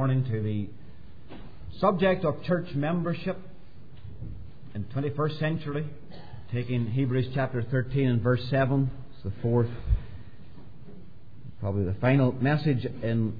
morning to the subject of church membership in the 21st century, taking Hebrews chapter 13 and verse 7. It's the fourth, probably the final message in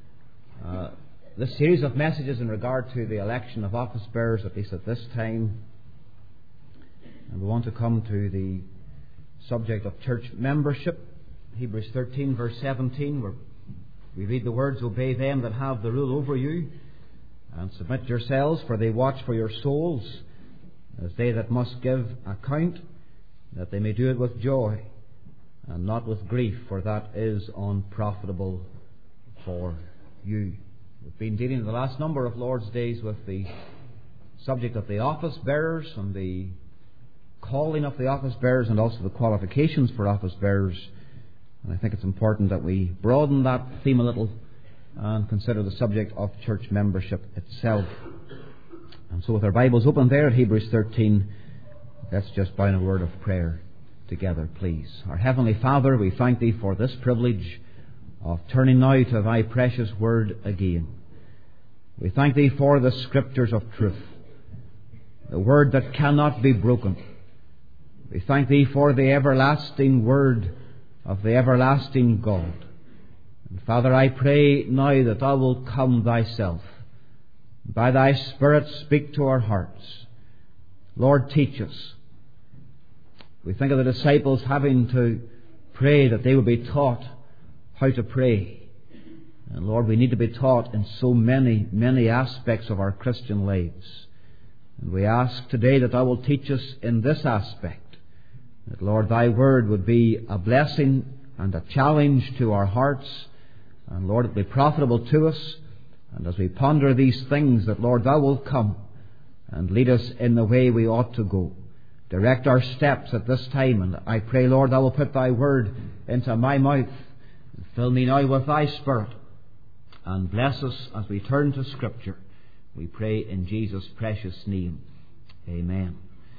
this series of messages in regard to the election of office bearers, at least at this time. And we want to come to the subject of church membership. Hebrews 13 verse 17, where we read the words, "Obey them that have the rule over you, and submit yourselves, for they watch for your souls, as they that must give account, that they may do it with joy, and not with grief, for that is unprofitable for you." We've been dealing in the last number of Lord's Days with the subject of the office bearers and the calling of the office bearers, and also the qualifications for office bearers. And I think it's important that we broaden that theme a little and consider the subject of church membership itself. And so with our Bibles open there at Hebrews 13, let's just bow in a word of prayer together, please. Our Heavenly Father, we thank Thee for this privilege of turning now to Thy precious Word again. We thank Thee for the Scriptures of truth, the Word that cannot be broken. We thank Thee for the everlasting Word of the everlasting God. And Father, I pray now that Thou wilt come Thyself. By Thy Spirit speak to our hearts. Lord, teach us. We think of the disciples having to pray that they would be taught how to pray. And Lord, we need to be taught in so many, many aspects of our Christian lives. And we ask today that Thou wilt teach us in this aspect. That, Lord, Thy Word would be a blessing and a challenge to our hearts. And, Lord, it be profitable to us. And as we ponder these things, that, Lord, Thou wilt come and lead us in the way we ought to go. Direct our steps at this time. And I pray, Lord, Thou wilt put Thy Word into my mouth. And fill me now with Thy Spirit. And bless us as we turn to Scripture. We pray in Jesus' precious name. Amen.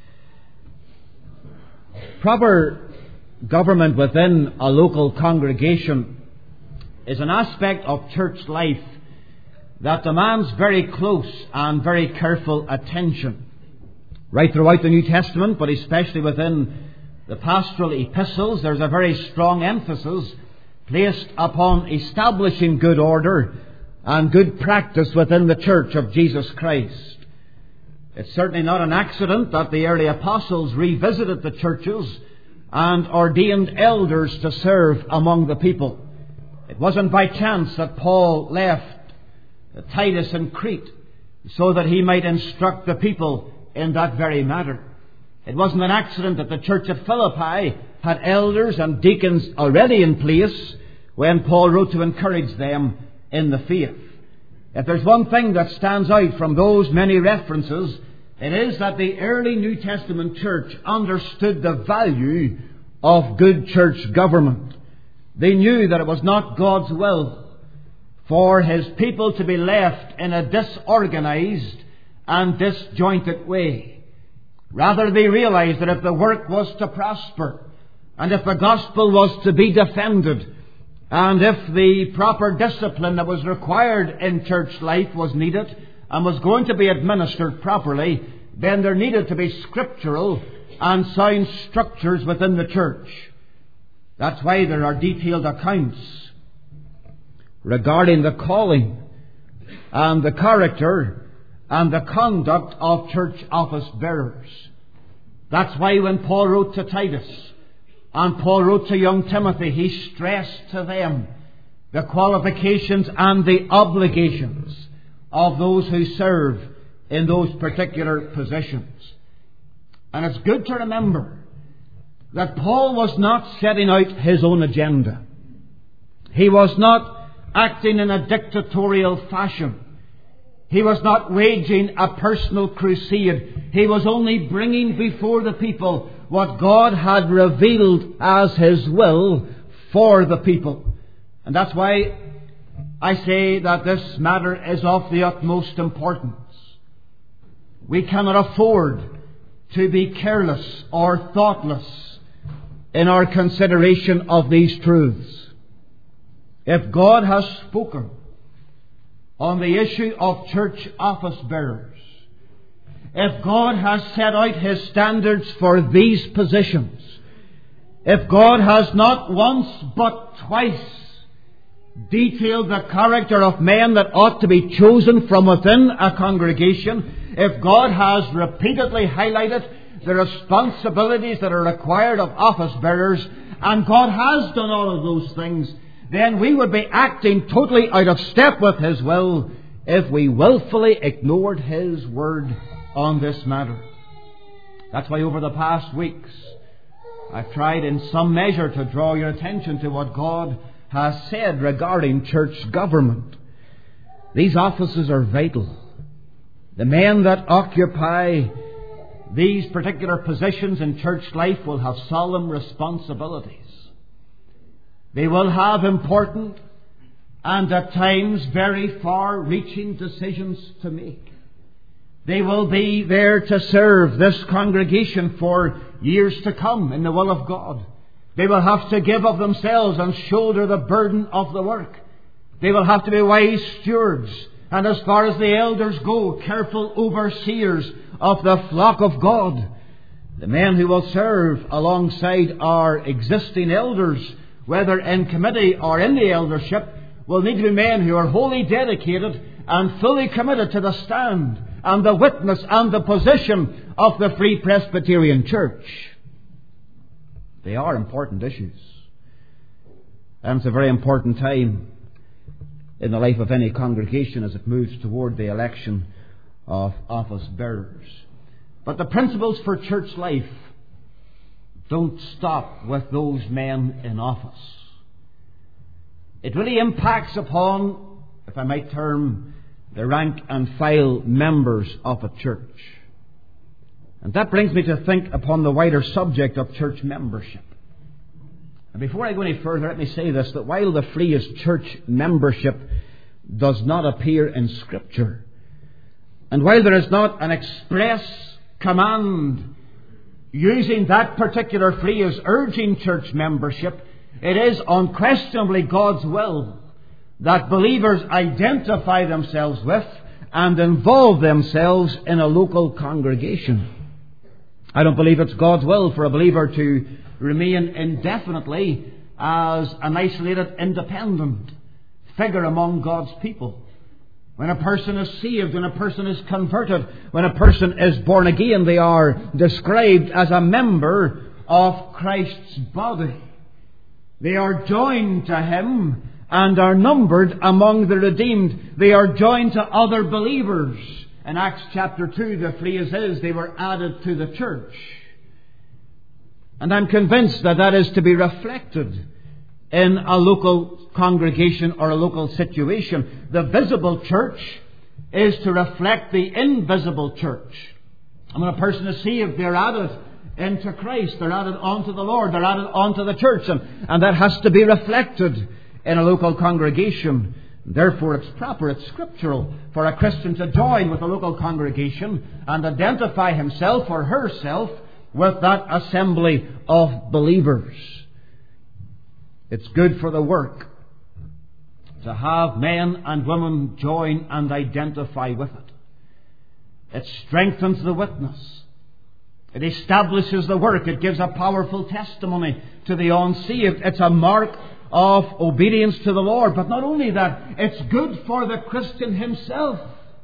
Proper government within a local congregation is an aspect of church life that demands very close and very careful attention. Right throughout the New Testament, but especially within the pastoral epistles, there's a very strong emphasis placed upon establishing good order and good practice within the church of Jesus Christ. It's certainly not an accident that the early apostles revisited the churches and ordained elders to serve among the people. It wasn't by chance that Paul left Titus in Crete so that he might instruct the people in that very matter. It wasn't an accident that the church at Philippi had elders and deacons already in place when Paul wrote to encourage them in the faith. If there's one thing that stands out from those many references, it is that the early New Testament church understood the value of good church government. They knew that it was not God's will for His people to be left in a disorganized and disjointed way. Rather, they realized that if the work was to prosper, and if the gospel was to be defended, and if the proper discipline that was required in church life was needed and was going to be administered properly, then there needed to be scriptural and sound structures within the church. That's why there are detailed accounts regarding the calling and the character and the conduct of church office bearers. That's why when Paul wrote to Titus and Paul wrote to young Timothy, he stressed to them the qualifications and the obligations of those who serve in those particular positions. And it's good to remember that Paul was not setting out his own agenda. He was not acting in a dictatorial fashion. He was not waging a personal crusade. He was only bringing before the people what God had revealed as His will for the people. And that's why I say that this matter is of the utmost importance. We cannot afford to be careless or thoughtless in our consideration of these truths. If God has spoken on the issue of church office bearers, if God has set out His standards for these positions, if God has not once but twice detailed the character of men that ought to be chosen from within a congregation, if God has repeatedly highlighted the responsibilities that are required of office bearers, and God has done all of those things, then we would be acting totally out of step with His will if we willfully ignored His word on this matter. That's why over the past weeks I've tried in some measure to draw your attention to what God has said regarding church government. These offices are vital. The men that occupy these particular positions in church life will have solemn responsibilities. They will have important and at times very far-reaching decisions to make. They will be there to serve this congregation for years to come in the will of God. They will have to give of themselves and shoulder the burden of the work. They will have to be wise stewards, and as far as the elders go, careful overseers of the flock of God. The men who will serve alongside our existing elders, whether in committee or in the eldership, will need to be men who are wholly dedicated and fully committed to the stand and the witness and the position of the Free Presbyterian Church. They are important issues. And it's a very important time in the life of any congregation as it moves toward the election of office bearers. But the principles for church life don't stop with those men in office. It really impacts upon, if I might term, the rank and file members of a church. And that brings me to think upon the wider subject of church membership. And before I go any further, let me say this, that while the phrase church membership does not appear in Scripture, and while there is not an express command using that particular phrase urging church membership, it is unquestionably God's will that believers identify themselves with and involve themselves in a local congregation. I don't believe it's God's will for a believer to remain indefinitely as an isolated, independent figure among God's people. When a person is saved, when a person is converted, when a person is born again, they are described as a member of Christ's body. They are joined to Him and are numbered among the redeemed. They are joined to other believers. In Acts chapter 2, the phrase is, they were added to the church. And I'm convinced that that is to be reflected in a local congregation or a local situation. The visible church is to reflect the invisible church. And when a person is saved, they're added into Christ. They're added onto the Lord. They're added onto the church. And that has to be reflected in a local congregation. Therefore, it's proper, it's scriptural for a Christian to join with a local congregation and identify himself or herself with that assembly of believers. It's good for the work to have men and women join and identify with it. It strengthens the witness. It establishes the work. It gives a powerful testimony to the unsaved. It's a mark of obedience to the Lord. But not only that, it's good for the Christian himself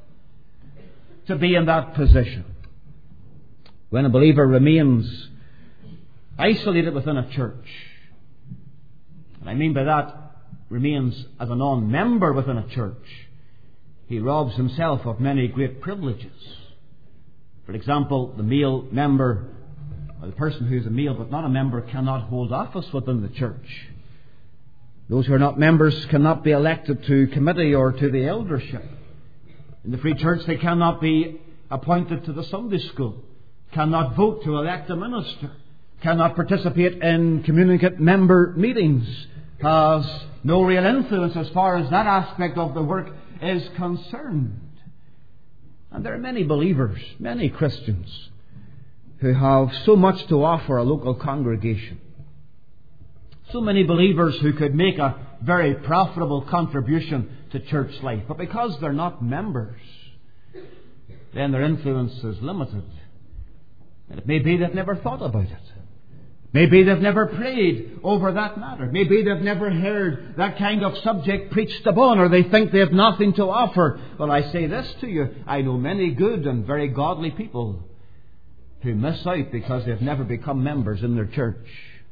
to be in that position. When a believer remains isolated within a church, and I mean by that, remains as a non-member within a church, he robs himself of many great privileges. For example, the male member, or the person who is a male but not a member, cannot hold office within the church. Those who are not members cannot be elected to committee or to the eldership. In the Free Church, they cannot be appointed to the Sunday school, cannot vote to elect a minister, cannot participate in communicate member meetings, has no real influence as far as that aspect of the work is concerned. And there are many believers, many Christians, who have so much to offer a local congregation. So many believers who could make a very profitable contribution to church life. But because they're not members, then their influence is limited. And it may be they've never thought about it. Maybe they've never prayed over that matter. Maybe they've never heard that kind of subject preached upon, or they think they have nothing to offer. Well, I say this to you. I know many good and very godly people who miss out because they've never become members in their church.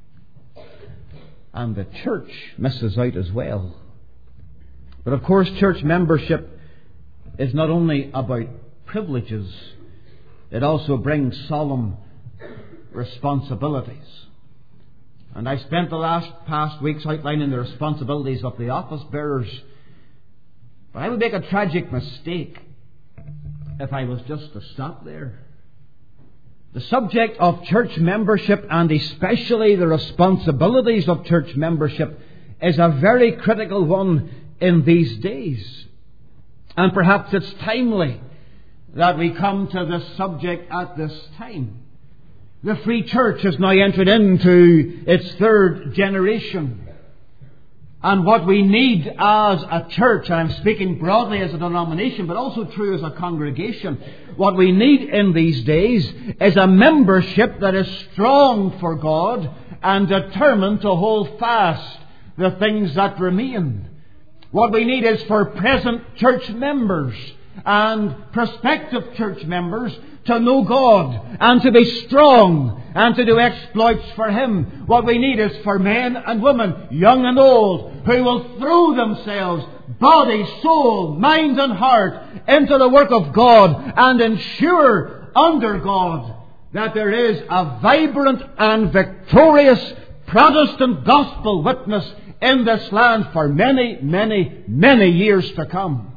And the church misses out as well. But of course, church membership is not only about privileges, it also brings solemn responsibilities. And I spent the past weeks outlining the responsibilities of the office bearers. But I would make a tragic mistake if I was just to stop there. The subject of church membership, and especially the responsibilities of church membership, is a very critical one in these days. And perhaps it's timely that we come to this subject at this time. The Free Church has now entered into its third generation. And what we need as a church, and I'm speaking broadly as a denomination, but also true as a congregation, what we need in these days is a membership that is strong for God and determined to hold fast the things that remain. What we need is for present church members and prospective church members to know God and to be strong and to do exploits for Him. What we need is for men and women, young and old, who will throw themselves, body, soul, mind and heart, into the work of God and ensure under God that there is a vibrant and victorious Protestant gospel witness in this land for many, many, many years to come.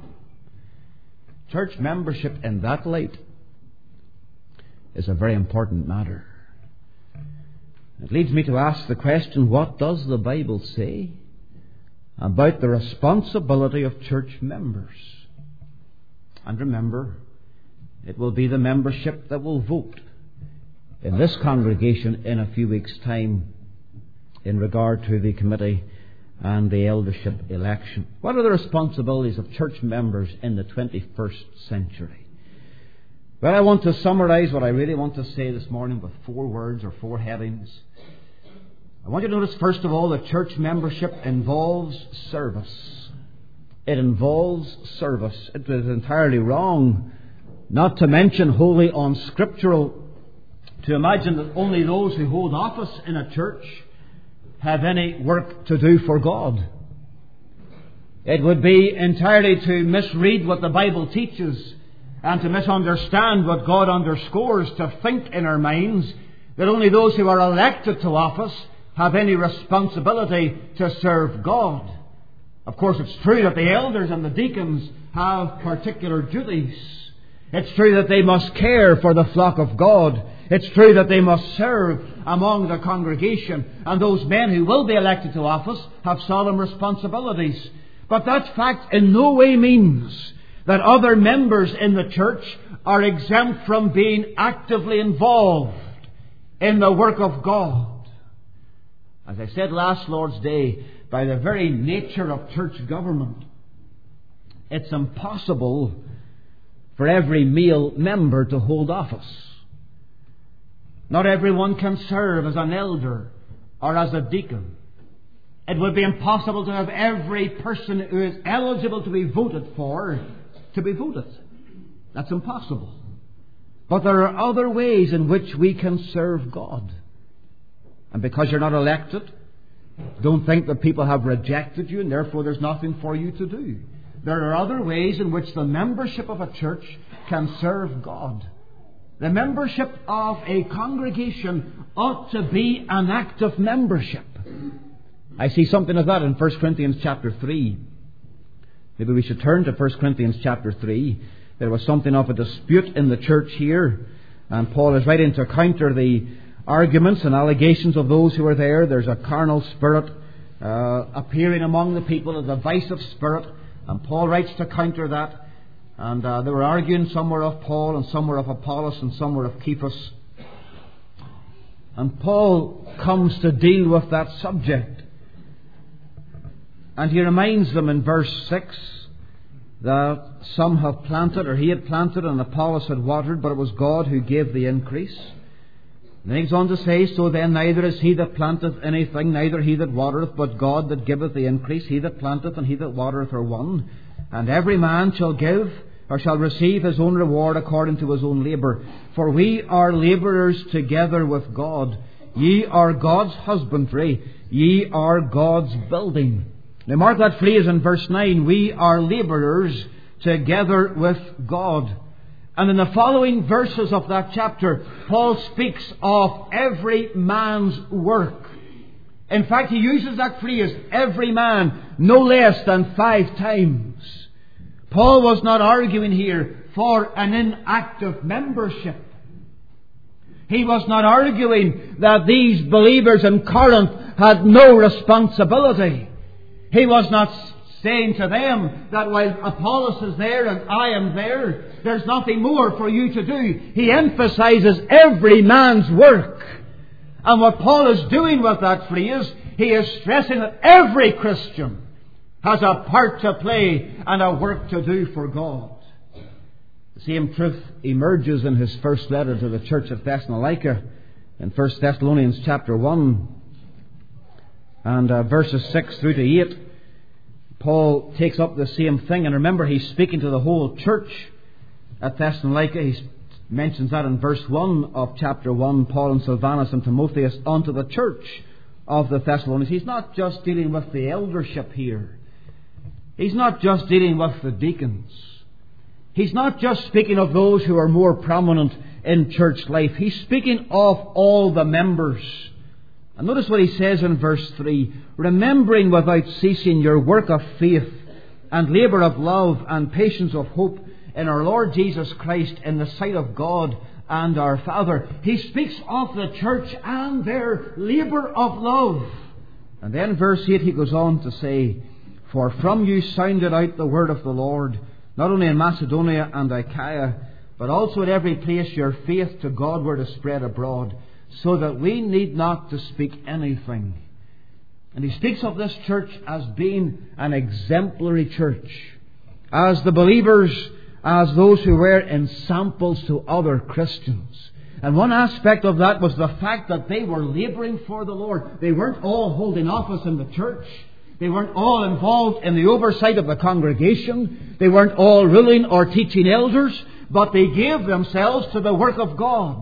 Church membership in that light is a very important matter. It leads me to ask the question, what does the Bible say about the responsibility of church members? And remember, it will be the membership that will vote in this congregation in a few weeks' time in regard to the committee and the eldership election. What are the responsibilities of church members in the 21st century? Well, I want to summarize what I really want to say this morning with 4 words or 4 headings. I want you to notice, first of all, that church membership involves service. It involves service. It is entirely wrong, not to mention wholly unscriptural, to imagine that only those who hold office in a church have any work to do for God. It would be entirely to misread what the Bible teaches and to misunderstand what God underscores, to think in our minds that only those who are elected to office have any responsibility to serve God. Of course, it's true that the elders and the deacons have particular duties. It's true that they must care for the flock of God. It's true that they must serve among the congregation. And those men who will be elected to office have solemn responsibilities. But that fact in no way means that other members in the church are exempt from being actively involved in the work of God. As I said last Lord's Day, by the very nature of church government, it's impossible for every male member to hold office. Not everyone can serve as an elder or as a deacon. It would be impossible to have every person who is eligible to be voted for to be voted. That's impossible. But there are other ways in which we can serve God. And because you're not elected, don't think that people have rejected you and therefore there's nothing for you to do. There are other ways in which the membership of a church can serve God. The membership of a congregation ought to be an active membership. I see something of that in 1 Corinthians chapter 3. Maybe we should turn to 1 Corinthians chapter 3. There was something of a dispute in the church here, and Paul is writing to counter the arguments and allegations of those who are there. There's a carnal spirit appearing among the people, a divisive spirit, and Paul writes to counter that. And they were arguing, some were of Paul and some were of Apollos and some were of Cephas. And Paul comes to deal with that subject. And he reminds them in verse 6 that some have planted, or he had planted, and Apollos had watered, but it was God who gave the increase. And then he goes on to say, so then neither is he that planteth anything, neither he that watereth, but God that giveth the increase. He that planteth and he that watereth are one. And every man shall give, or shall receive his own reward according to his own labour. For we are labourers together with God. Ye are God's husbandry, ye are God's building. Now mark that phrase in verse 9. We are labourers together with God. And in the following verses of that chapter, Paul speaks of every man's work. In fact, he uses that phrase, every man, no less than 5 times. Paul was not arguing here for an inactive membership. He was not arguing that these believers in Corinth had no responsibility. He was not saying to them that while Apollos is there and I am there, there's nothing more for you to do. He emphasizes every man's work. And what Paul is doing with that phrase, he is stressing that every Christian has a part to play and a work to do for God. The same truth emerges in his first letter to the church of Thessalonica in 1 Thessalonians chapter 1 and verses 6 through to 8. Paul takes up the same thing, and remember, he's speaking to the whole church at Thessalonica. He mentions that in verse 1 of chapter 1, Paul and Silvanus and Timotheus unto the church of the Thessalonians. He's not just dealing with the eldership here. He's not just dealing with the deacons. He's not just speaking of those who are more prominent in church life. He's speaking of all the members. And notice what he says in verse 3. Remembering without ceasing your work of faith and labour of love and patience of hope in our Lord Jesus Christ in the sight of God and our Father. He speaks of the church and their labour of love. And then verse 8 he goes on to say, for from you sounded out the word of the Lord, not only in Macedonia and Achaia, but also at every place your faith to God were to spread abroad, so that we need not to speak anything. And he speaks of this church as being an exemplary church, as the believers, as those who were ensamples to other Christians. And one aspect of that was the fact that they were labouring for the Lord. They weren't all holding office in the church. They weren't all involved in the oversight of the congregation. They weren't all ruling or teaching elders, but they gave themselves to the work of God.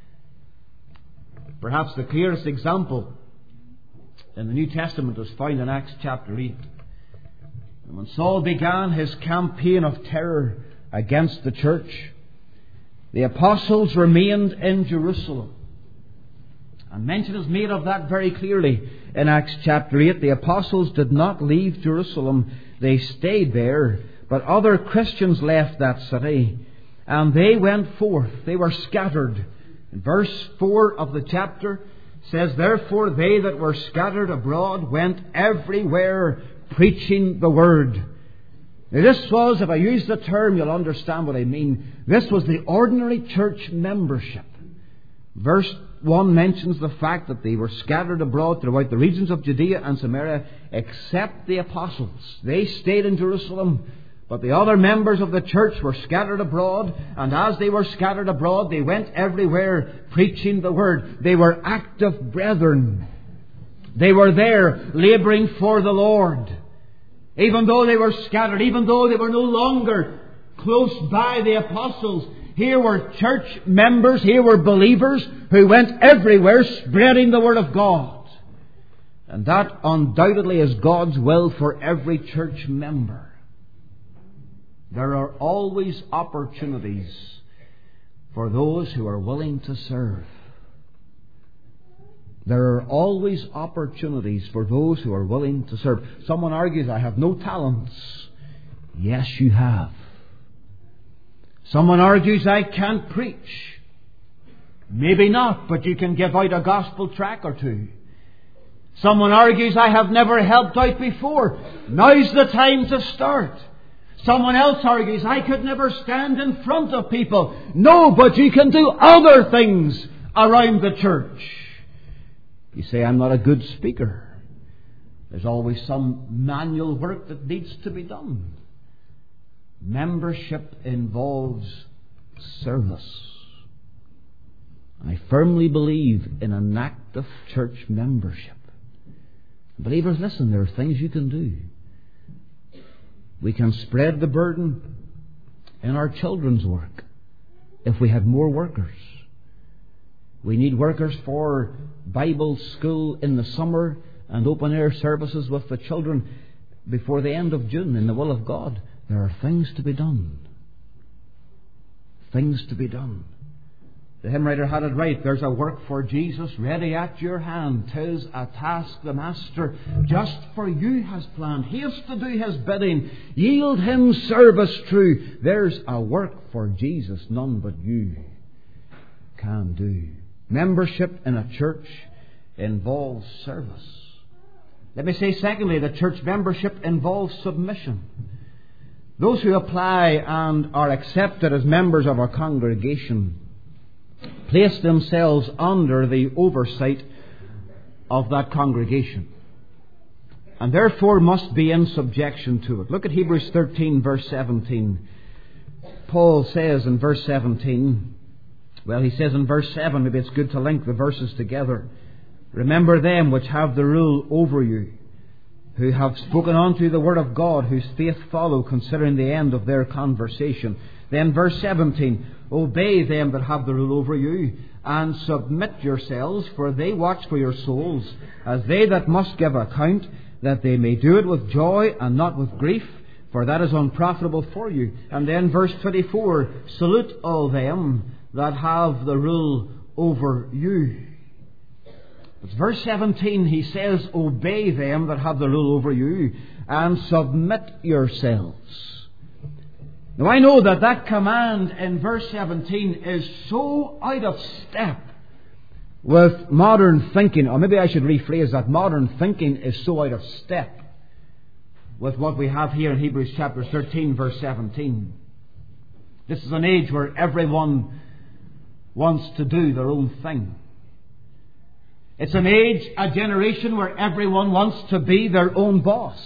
Perhaps the clearest example in the New Testament is found in Acts chapter 8. And when Saul began his campaign of terror against the church, the apostles remained in Jerusalem. And mention is made of that very clearly in Acts chapter 8. The apostles did not leave Jerusalem. They stayed there. But other Christians left that city. And they went forth. They were scattered. In verse 4 of the chapter says, therefore they that were scattered abroad went everywhere preaching the word. Now this was, if I use the term, you'll understand what I mean. This was the ordinary church membership. Verse 1 mentions the fact that they were scattered abroad throughout the regions of Judea and Samaria, except the apostles. They stayed in Jerusalem, but the other members of the church were scattered abroad, and as they were scattered abroad, they went everywhere preaching the word. They were active brethren. They were there labouring for the Lord. Even though they were scattered, even though they were no longer close by the apostles, here were church members, here were believers who went everywhere spreading the word of God. And that undoubtedly is God's will for every church member. There are always opportunities for those who are willing to serve. There are always opportunities for those who are willing to serve. Someone argues, I have no talents. Yes, you have. Someone argues, I can't preach. Maybe not, but you can give out a gospel tract or two. Someone argues, I have never helped out before. Now's the time to start. Someone else argues, I could never stand in front of people. No, but you can do other things around the church. You say, I'm not a good speaker. There's always some manual work that needs to be done. Membership involves service. I firmly believe in an active church membership. Believers, listen, there are things you can do. We can spread the burden in our children's work if we had more workers. We need workers for Bible school in the summer and open air services with the children before the end of June in the will of God. There are things to be done. Things to be done. The hymn writer had it right. There's a work for Jesus ready at your hand. 'Tis a task the Master just for you has planned. Haste to do His bidding. Yield Him service true. There's a work for Jesus none but you can do. Membership in a church involves service. Let me say secondly, that church membership involves submission. Those who apply and are accepted as members of our congregation place themselves under the oversight of that congregation, and therefore must be in subjection to it. Look at Hebrews 13 verse 17. Paul says in verse 17, well, he says in verse 7, maybe it's good to link the verses together. Remember them which have the rule over you, who have spoken unto the word of God, whose faith follow, considering the end of their conversation. Then verse 17, obey them that have the rule over you, and submit yourselves, for they watch for your souls, as they that must give account, that they may do it with joy and not with grief, for that is unprofitable for you. And then verse 24, salute all them that have the rule over you. But verse 17, he says, obey them that have the rule over you, and submit yourselves. Now I know that command in verse 17 is so out of step with modern thinking, or maybe I should rephrase that. Modern thinking is so out of step with what we have here in Hebrews chapter 13 verse 17. This is an age where everyone wants to do their own thing. It's an age, a generation where everyone wants to be their own boss,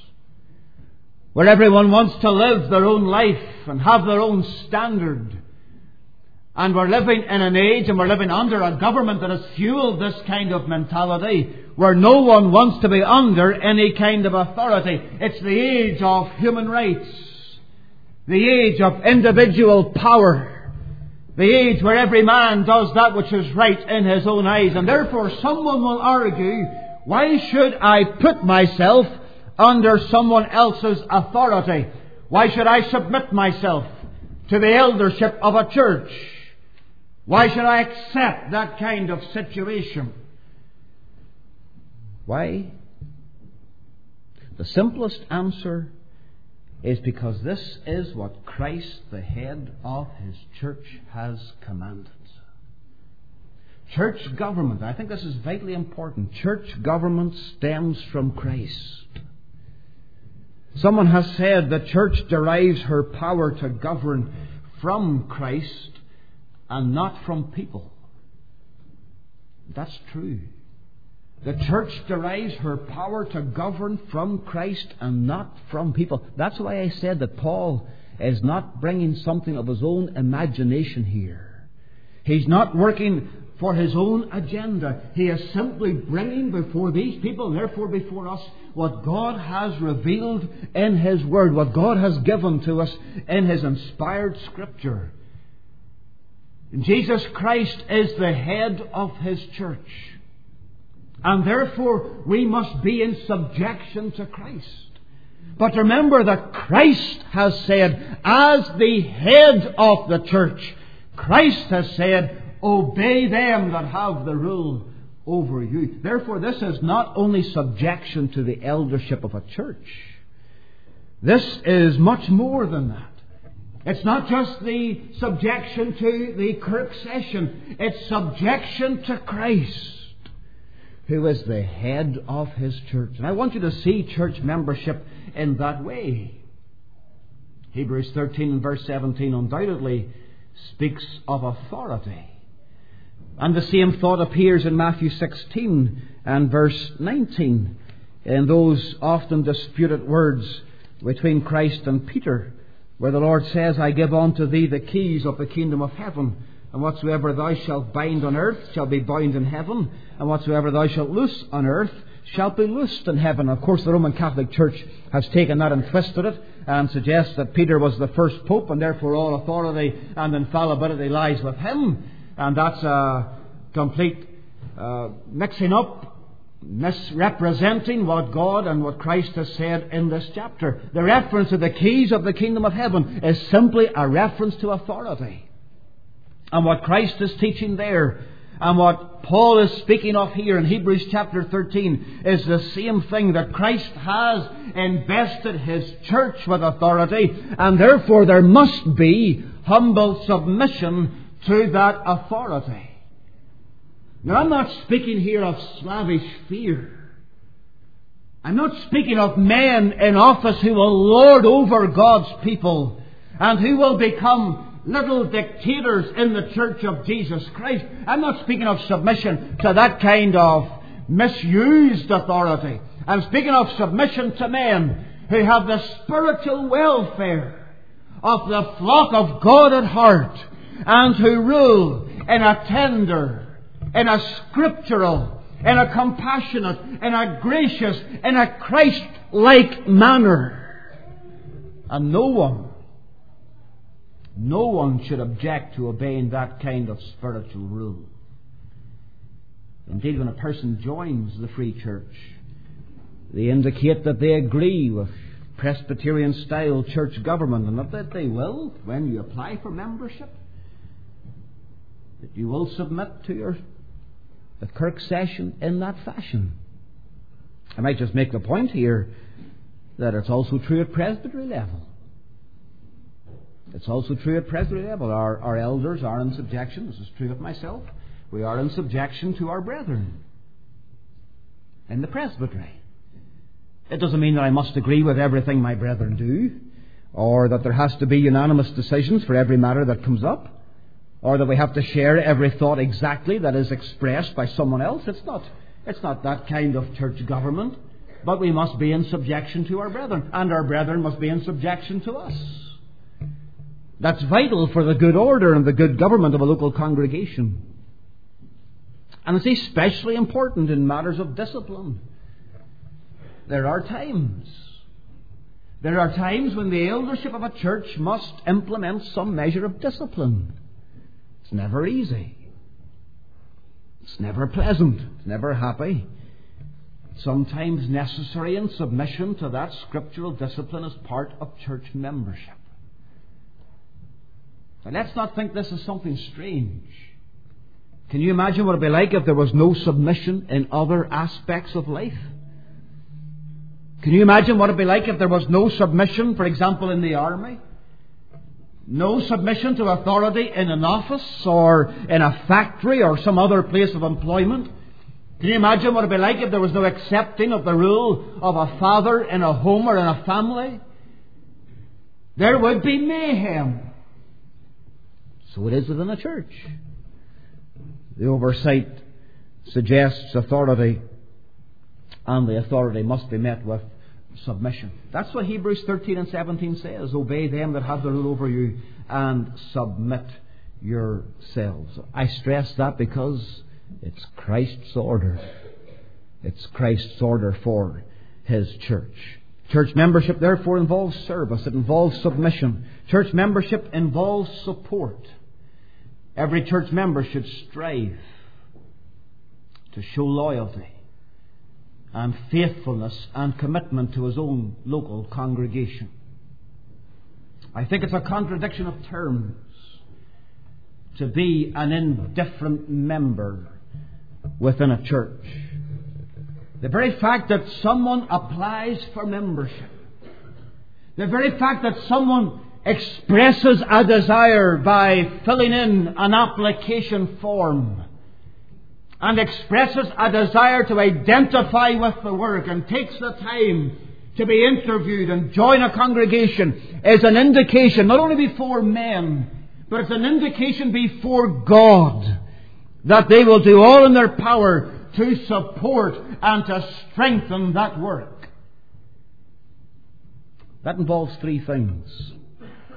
where everyone wants to live their own life and have their own standard. And we're living in an age, and we're living under a government that has fueled this kind of mentality, where no one wants to be under any kind of authority. It's the age of human rights, the age of individual power, the age where every man does that which is right in his own eyes. And therefore someone will argue, why should I put myself under someone else's authority? Why should I submit myself to the eldership of a church? Why should I accept that kind of situation? Why? The simplest answer is because this is what Christ, the head of His church, has commanded. Church government, I think this is vitally important. Church government stems from Christ. Someone has said the church derives her power to govern from Christ and not from people. That's true. The church derives her power to govern from Christ and not from people. That's why I said that Paul is not bringing something of his own imagination here. He's not working for his own agenda. He is simply bringing before these people, therefore before us, what God has revealed in His Word, what God has given to us in His inspired Scripture. And Jesus Christ is the head of His church. And therefore we must be in subjection to Christ. But remember that Christ has said, as the head of the church, Christ has said, obey them that have the rule over you. Therefore, this is not only subjection to the eldership of a church. This is much more than that. It's not just the subjection to the Kirk session. It's subjection to Christ, who is the head of His church. And I want you to see church membership in that way. Hebrews 13 and verse 17 undoubtedly speaks of authority. And the same thought appears in Matthew 16 and verse 19, in those often disputed words between Christ and Peter, where the Lord says, I give unto thee the keys of the kingdom of heaven, and whatsoever thou shalt bind on earth shall be bound in heaven, and whatsoever thou shalt loose on earth shall be loosed in heaven. Of course, the Roman Catholic Church has taken that and twisted it and suggests that Peter was the first pope, and therefore all authority and infallibility lies with him. And that's a complete mixing up, misrepresenting what God and what Christ has said in this chapter. The reference to the keys of the kingdom of heaven is simply a reference to authority. And what Christ is teaching there, and what Paul is speaking of here in Hebrews chapter 13, is the same thing, that Christ has invested His church with authority, and therefore there must be humble submission to that authority. Now, I'm not speaking here of slavish fear. I'm not speaking of men in office who will lord over God's people and who will become little dictators in the church of Jesus Christ. I'm not speaking of submission to that kind of misused authority. I'm speaking of submission to men who have the spiritual welfare of the flock of God at heart, and who rule in a tender, in a scriptural, in a compassionate, in a gracious, in a Christ-like manner. And no one should object to obeying that kind of spiritual rule. Indeed, when a person joins the Free Church, they indicate that they agree with Presbyterian-style church government, and that they will, when you apply for membership, that you will submit to the Kirk session in that fashion. I might just make the point here that it's also true at presbytery level. It's also true at presbytery level. Our elders are in subjection. This is true of myself. We are in subjection to our brethren in the presbytery. It doesn't mean that I must agree with everything my brethren do, or that there has to be unanimous decisions for every matter that comes up, or that we have to share every thought exactly that is expressed by someone else. It's not that kind of church government. But we must be in subjection to our brethren, and our brethren must be in subjection to us. That's vital for the good order and the good government of a local congregation. And it's especially important in matters of discipline. There are times when the eldership of a church must implement some measure of discipline. It's never easy. It's never pleasant. It's never happy. Sometimes necessary in submission to that scriptural discipline as part of church membership. Now, let's not think this is something strange. Can you imagine what it would be like if there was no submission in other aspects of life? Can you imagine what it would be like if there was no submission, for example, in the army? No submission to authority in an office or in a factory or some other place of employment? Can you imagine what it would be like if there was no accepting of the rule of a father in a home or in a family? There would be mayhem. So it is within a church. The oversight suggests authority, and the authority must be met with submission. That's what Hebrews 13 and 17 says. Obey them that have the rule over you, and submit yourselves. I stress that because it's Christ's order. It's Christ's order for His church. Church membership therefore involves service. It involves submission. Church membership involves support. Every church member should strive to show loyalty and faithfulness and commitment to his own local congregation. I think it's a contradiction of terms to be an indifferent member within a church. The very fact that someone applies for membership, the very fact that someone expresses a desire by filling in an application form and expresses a desire to identify with the work and takes the time to be interviewed and join a congregation is an indication, not only before men, but it's an indication before God, that they will do all in their power to support and to strengthen that work. That involves three things.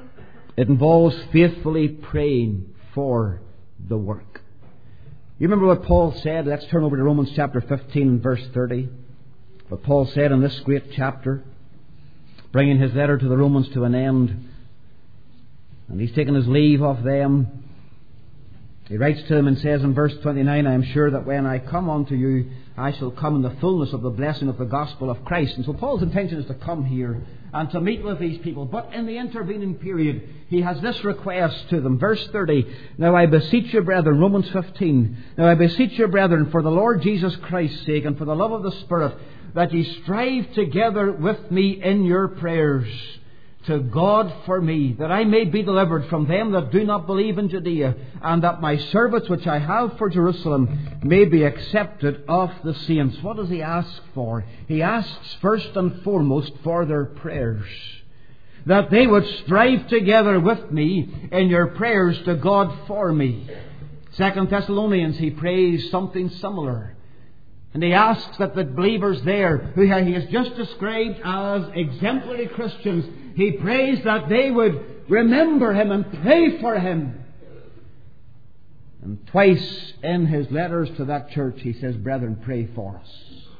It involves faithfully praying for the work. You remember what Paul said? Let's turn over to Romans chapter 15 and verse 30. What Paul said in this great chapter, bringing his letter to the Romans to an end. And he's taken his leave of them. He writes to them and says in verse 29, I am sure that when I come unto you, I shall come in the fullness of the blessing of the gospel of Christ. And so Paul's intention is to come here and to meet with these people. But in the intervening period, he has this request to them. Verse 30, Now I beseech you, brethren, Romans 15, Now I beseech you, brethren, for the Lord Jesus Christ's sake and for the love of the Spirit, that ye strive together with me in your prayers to God for me, that I may be delivered from them that do not believe in Judea, and that my service which I have for Jerusalem may be accepted of the saints. What does he ask for? He asks first and foremost for their prayers. That they would strive together with me in your prayers to God for me. 2 Thessalonians, he prays something similar. And he asks that the believers there, who he has just described as exemplary Christians, he prays that they would remember him and pray for him. And twice in his letters to that church he says, Brethren, pray for us.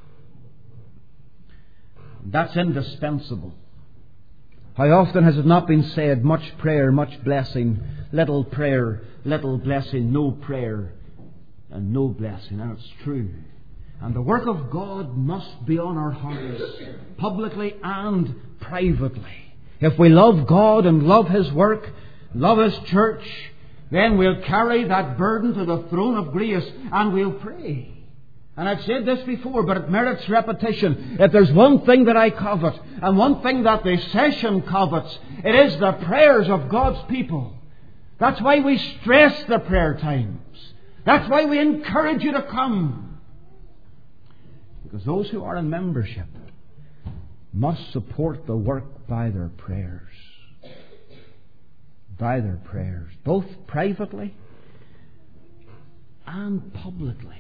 That's indispensable. How often has it not been said, much prayer, much blessing, little prayer, little blessing, no prayer, and no blessing. And it's true. And the work of God must be on our hearts, publicly and privately. If we love God and love His work, love His church, then we'll carry that burden to the throne of grace and we'll pray. And I've said this before, but it merits repetition. If there's one thing that I covet, and one thing that the session covets, it is the prayers of God's people. That's why we stress the prayer times. That's why we encourage you to come. Because those who are in membership must support the work by their prayers. By their prayers. Both privately and publicly.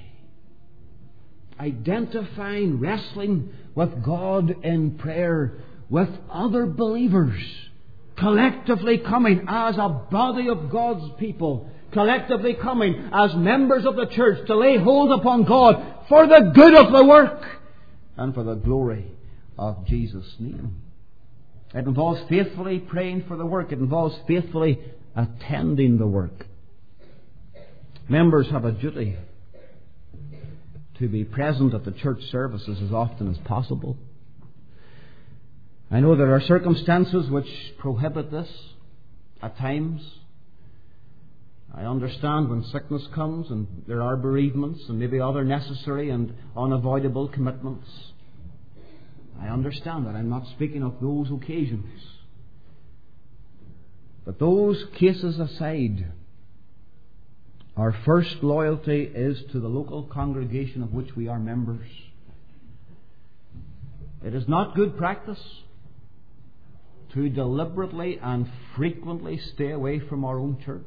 Identifying, wrestling with God in prayer with other believers. Collectively coming as a body of God's people. Collectively coming as members of the church to lay hold upon God for the good of the work and for the glory of Jesus' name. It involves faithfully praying for the work. It involves faithfully attending the work. Members have a duty to be present at the church services as often as possible. I know there are circumstances which prohibit this at times. I understand when sickness comes and there are bereavements and maybe other necessary and unavoidable commitments. I understand that. I'm not speaking of those occasions. But those cases aside, our first loyalty is to the local congregation of which we are members. It is not good practice to deliberately and frequently stay away from our own church.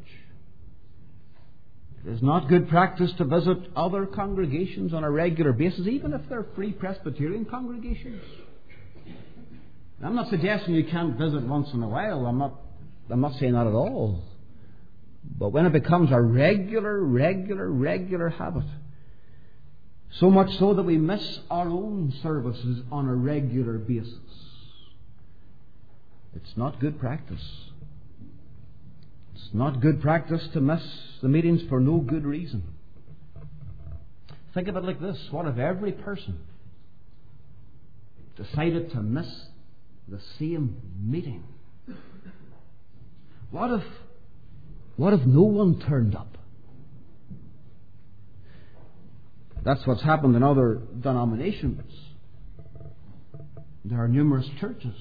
It is not good practice to visit other congregations on a regular basis, even if they're Free Presbyterian congregations. I'm not suggesting you can't visit once in a while. I'm not saying that at all. But when it becomes a regular habit, so much so that we miss our own services on a regular basis, it's not good practice. It's not good practice to miss the meetings for no good reason. Think of it like this. What if every person decided to miss the same meeting? What if no one turned up? That's what's happened in other denominations. There are numerous churches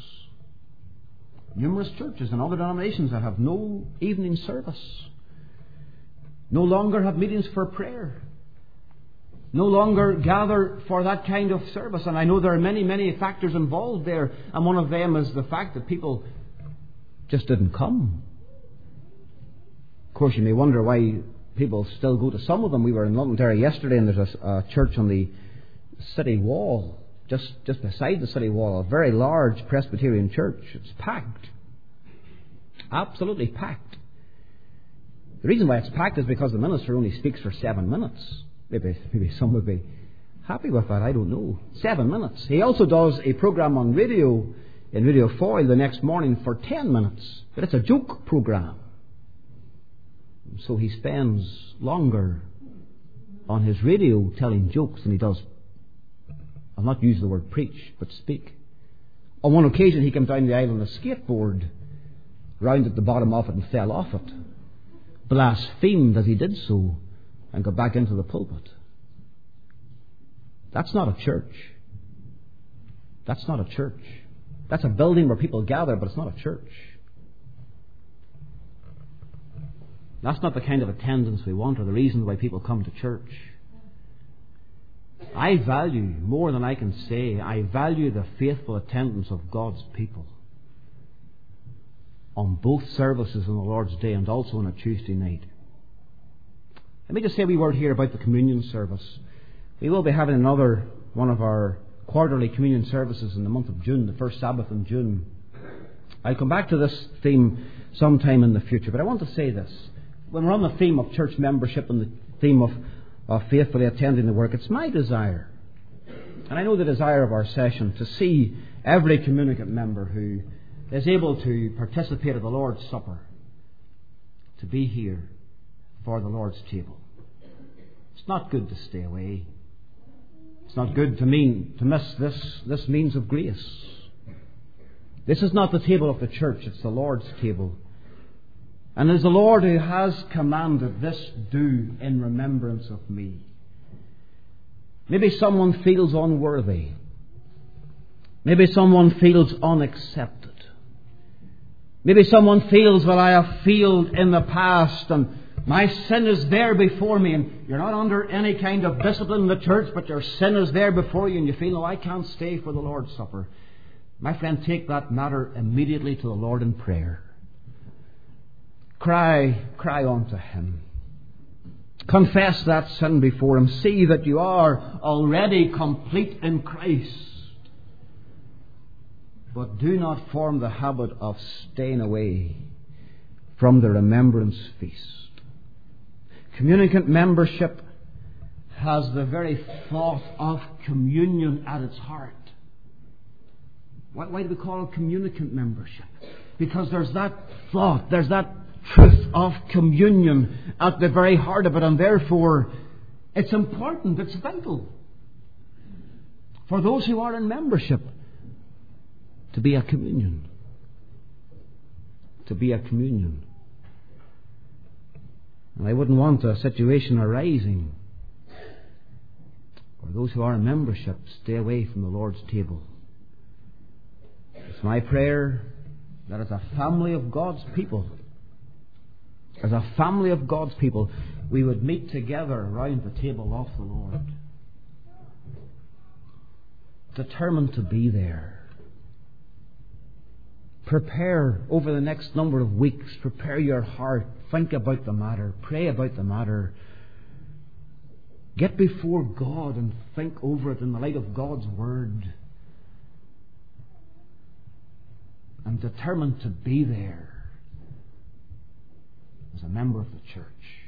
in other denominations that have no evening service, no longer have meetings for prayer, no longer gather for that kind of service. And I know there are many factors involved there, and one of them is the fact that people just didn't come. Of course, you may wonder why people still go to some of them. We were in Londonderry yesterday, and there's a church on the city wall, just beside the city wall, a very large Presbyterian church. It's packed. absolutely packed. The reason why it's packed is because the minister only speaks for 7 minutes. Maybe some would be happy with that, I don't know. 7 minutes. He also does a program on radio, in Radio Foil the next morning for 10 minutes. But it's a joke program. So he spends longer on his radio telling jokes than he does, I'll not use the word preach, but speak. On one occasion he came down the aisle on a skateboard, rounded the bottom of it and fell off it, blasphemed as he did so, and got back into the pulpit. That's not a church. That's not a church. That's a building where people gather, but it's not a church. That's not the kind of attendance we want or the reason why people come to church. I value, more than I can say, I value the faithful attendance of God's people on both services on the Lord's Day and also on a Tuesday night. Let me just say a wee word here about the communion service. We will be having another one of our quarterly communion services in the month of June, the first Sabbath in June. I'll come back to this theme sometime in the future, but I want to say this. When we're on the theme of church membership and the theme of faithfully attending the work, it's my desire, and I know the desire of our session, to see every communicant member who is able to participate at the Lord's Supper to be here for the Lord's table. It's not good to stay away. It's not good to miss this means of grace. This is not the table of the church, it's the Lord's table. And it is the Lord who has commanded, this do in remembrance of me. Maybe someone feels unworthy. Maybe someone feels unaccepted. Maybe someone feels, well, I have failed in the past and my sin is there before me, and you're not under any kind of discipline in the church, but your sin is there before you and you feel, no, I can't stay for the Lord's Supper. My friend, take that matter immediately to the Lord in prayer. Cry unto Him. Confess that sin before Him. See that you are already complete in Christ. But do not form the habit of staying away from the remembrance feast. Communicant membership has the very thought of communion at its heart. Why do we call it communicant membership? Because there's that thought, there's that truth of communion at the very heart of it, and therefore it's important, it's vital for those who are in membership to be a communion. To be a communion. And I wouldn't want a situation arising where those who are in membership stay away from the Lord's table. It's my prayer that as a family of God's people, we would meet together around the table of the Lord, determined to be there. Prepare over the next number of weeks. Prepare your heart. Think about the matter. Pray about the matter. Get before God and think over it in the light of God's Word. And determine to be there as a member of the church.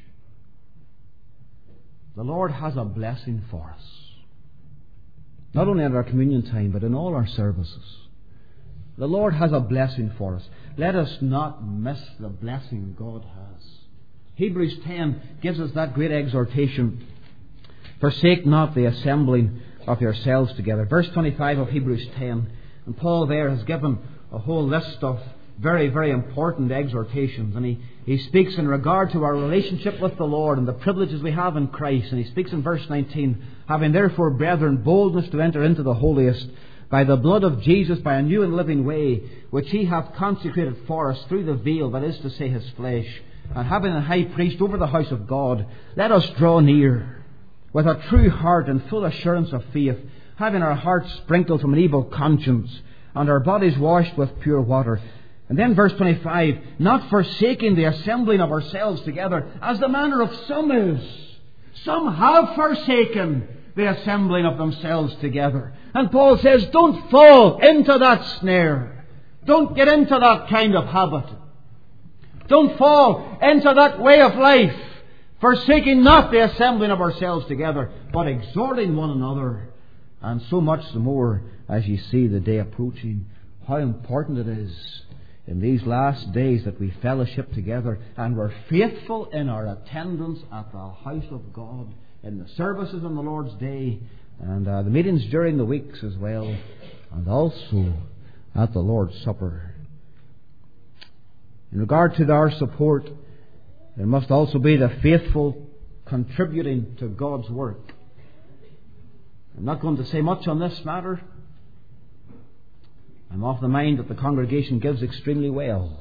The Lord has a blessing for us. Not only at our communion time, but in all our services. The Lord has a blessing for us. Let us not miss the blessing God has. Hebrews 10 gives us that great exhortation. Forsake not the assembling of yourselves together. Verse 25 of Hebrews 10. And Paul there has given a whole list of very, very important exhortations. And he speaks in regard to our relationship with the Lord and the privileges we have in Christ. And he speaks in verse 19, having therefore, brethren, boldness to enter into the holiest, by the blood of Jesus, by a new and living way, which He hath consecrated for us through the veil, that is to say, His flesh. And having a high priest over the house of God, let us draw near with a true heart and full assurance of faith, having our hearts sprinkled from an evil conscience, and our bodies washed with pure water. And then verse 25, not forsaking the assembling of ourselves together, as the manner of some is. Some have forsaken the assembling of themselves together. And Paul says, don't fall into that snare. Don't get into that kind of habit. Don't fall into that way of life, forsaking not the assembling of ourselves together, but exhorting one another. And so much the more as you see the day approaching, how important it is in these last days that we fellowship together and we're faithful in our attendance at the house of God, in the services on the Lord's Day, and the meetings during the weeks as well, and also at the Lord's Supper. In regard to our support, there must also be the faithful contributing to God's work. I'm not going to say much on this matter. I'm of the mind that the congregation gives extremely well.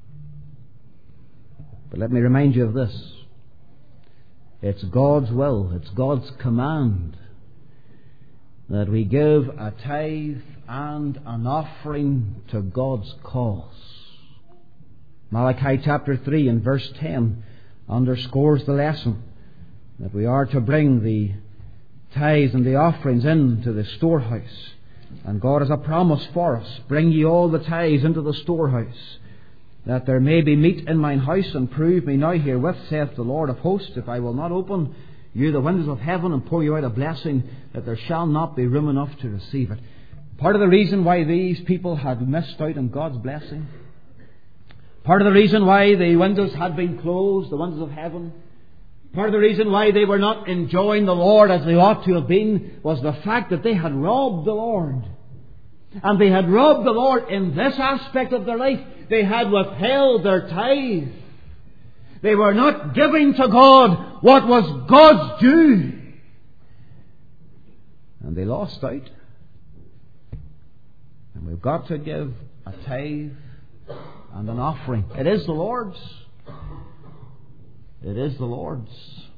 But let me remind you of this. It's God's will, it's God's command that we give a tithe and an offering to God's cause. Malachi chapter 3 and verse 10 underscores the lesson that we are to bring the tithes and the offerings into the storehouse. And God has a promise for us. Bring ye all the tithes into the storehouse, that there may be meat in mine house, and prove me now herewith, saith the Lord of hosts, if I will not open you the windows of heaven and pour you out a blessing, that there shall not be room enough to receive it. Part of the reason why these people had missed out on God's blessing, part of the reason why the windows had been closed, the windows of heaven, part of the reason why they were not enjoying the Lord as they ought to have been, was the fact that they had robbed the Lord. And they had robbed the Lord in this aspect of their life. They had withheld their tithe. They were not giving to God what was God's due. And they lost out. And we've got to give a tithe and an offering. It is the Lord's. It is the Lord's.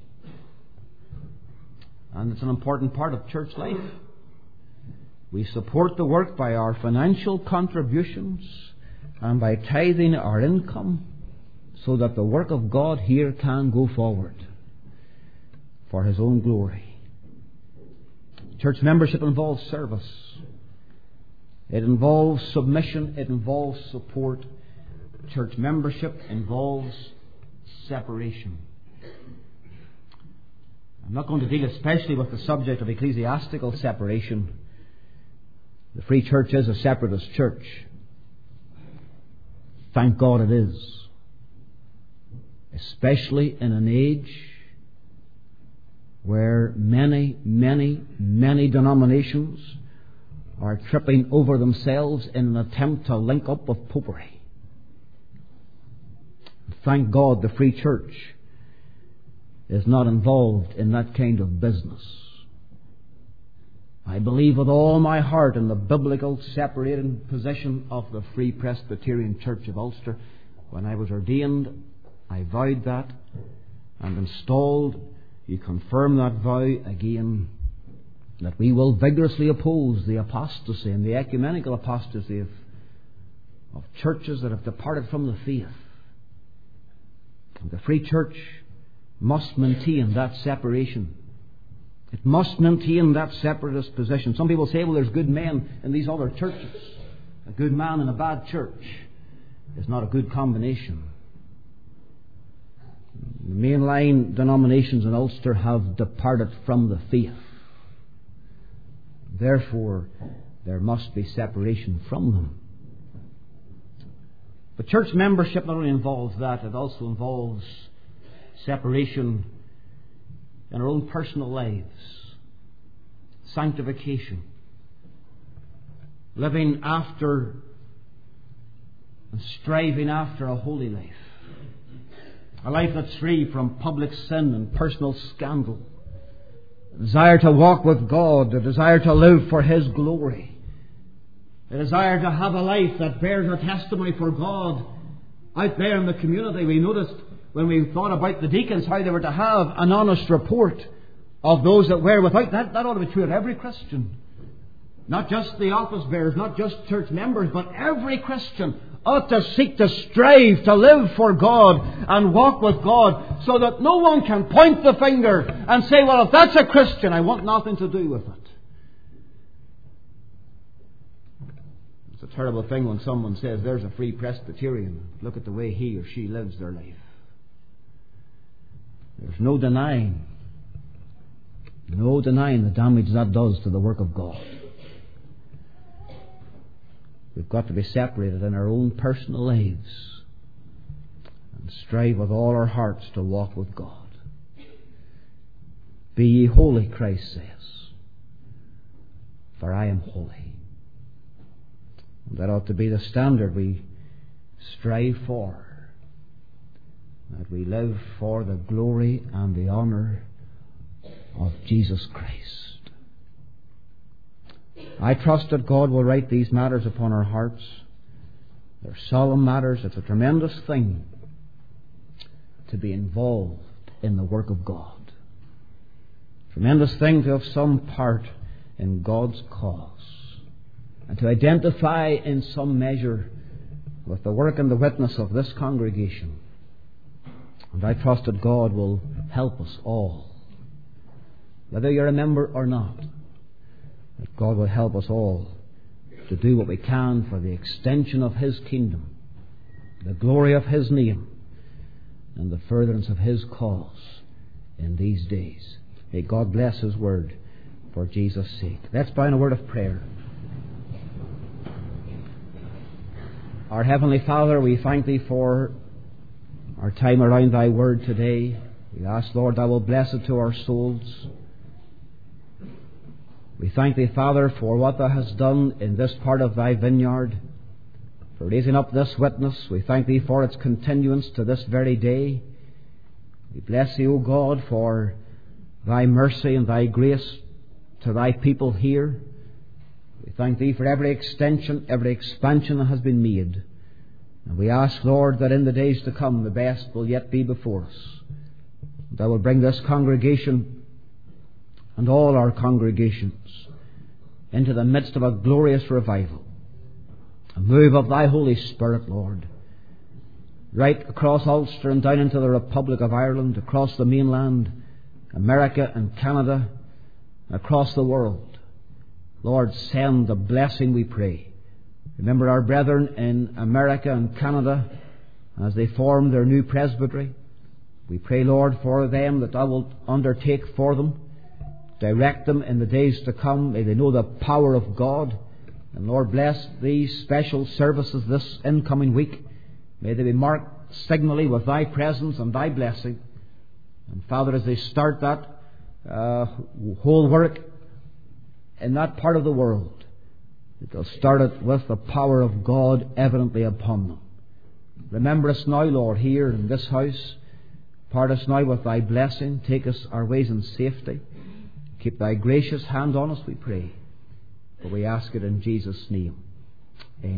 And it's an important part of church life. We support the work by our financial contributions and by tithing our income so that the work of God here can go forward for His own glory. Church membership involves service. It involves submission. It involves support. Church membership involves separation. I'm not going to deal especially with the subject of ecclesiastical separation. The Free Church is a separatist church. Thank God it is. Especially in an age where many denominations are tripping over themselves in an attempt to link up with popery. Thank God the Free Church is not involved in that kind of business. I believe with all my heart in the biblical separating position of the Free Presbyterian Church of Ulster. When I was ordained, I vowed that, and installed, you confirm that vow again, that we will vigorously oppose the apostasy and the ecumenical apostasy of churches that have departed from the faith. And the Free Church must maintain that separation. It must maintain that separatist position. Some people say, well, there's good men in these other churches. A good man in a bad church is not a good combination. The mainline denominations in Ulster have departed from the faith. Therefore, there must be separation from them. But church membership not only involves that, it also involves separation in our own personal lives. Sanctification. Living after and striving after a holy life. A life that's free from public sin and personal scandal. A desire to walk with God. A desire to live for His glory. A desire to have a life that bears a testimony for God out there in the community. We noticed when we thought about the deacons how they were to have an honest report of those that were without. That ought to be true of every Christian. Not just the office bearers, not just church members, but every Christian ought to seek to strive to live for God and walk with God, so that no one can point the finger and say, well, if that's a Christian, I want nothing to do with it. It's a terrible thing when someone says there's a free Presbyterian. Look at the way he or she lives their life. There's no denying the damage that does to the work of God. We've got to be separated in our own personal lives and strive with all our hearts to walk with God. Be ye holy, Christ says, for I am holy. And that ought to be the standard we strive for, that we live for the glory and the honour of Jesus Christ. I trust that God will write these matters upon our hearts. They're solemn matters. It's a tremendous thing to be involved in the work of God. Tremendous thing to have some part in God's cause and to identify in some measure with the work and the witness of this congregation. And I trust that God will help us all, whether you're a member or not, that God will help us all to do what we can for the extension of His kingdom, the glory of His name, and the furtherance of His cause in these days. May God bless His word for Jesus' sake. Let's bow in a word of prayer. Our Heavenly Father, we thank Thee for our time around Thy word today. We ask, Lord, Thou will bless it to our souls. We thank Thee, Father, for what Thou hast done in this part of Thy vineyard, for raising up this witness. We thank Thee for its continuance to this very day. We bless Thee, O God, for Thy mercy and Thy grace to Thy people here. We thank Thee for every extension, every expansion that has been made. And we ask, Lord, that in the days to come the best will yet be before us. Thou will bring this congregation and all our congregations into the midst of a glorious revival. A move of Thy Holy Spirit, Lord, right across Ulster and down into the Republic of Ireland, across the mainland, America and Canada, across the world. Lord, send the blessing, we pray. Remember our brethren in America and Canada as they form their new presbytery. We pray, Lord, for them that Thou wilt undertake for them. Direct them in the days to come. May they know the power of God. And Lord, bless these special services this incoming week. May they be marked signally with Thy presence and Thy blessing. And Father, as they start that whole work in that part of the world, that they'll start it with the power of God evidently upon them. Remember us now, Lord, here in this house. Part us now with Thy blessing. Take us our ways in safety. Keep Thy gracious hand on us, we pray. For we ask it in Jesus' name. Amen.